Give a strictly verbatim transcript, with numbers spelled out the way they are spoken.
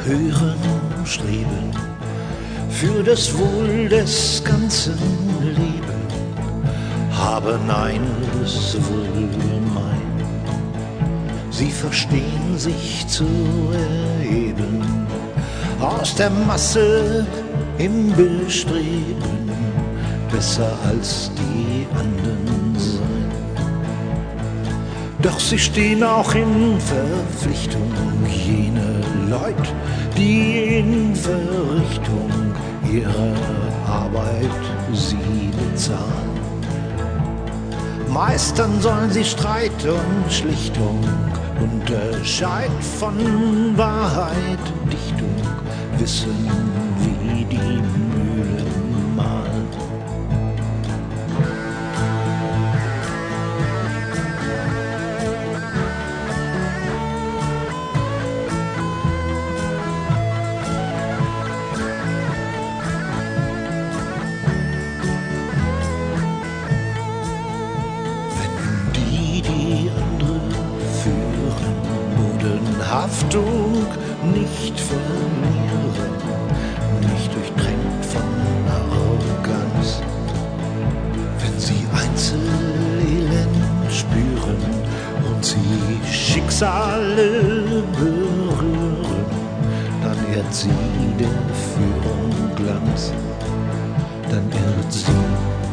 höheren Streben, für das Wohl des ganzen Lebens, haben eines wohl gemein. Sie verstehen sich zu erheben, aus der Masse im Bestreben, besser als die anderen sein. Doch sie stehen auch in Verpflichtung, jene Leute, die in Verrichtung ihrer Arbeit sie bezahlen. Meistern sollen sie Streit und Schlichtung, Unterscheid von Wahrheit und Dichtung, wissen, wie die Mühle mahlt. Haftung nicht verlieren, nicht durchtränkt von Arroganz. Wenn sie Einzelelend spüren und sie Schicksale berühren, dann ehrt sie der Führung Glanz, dann ehrt sie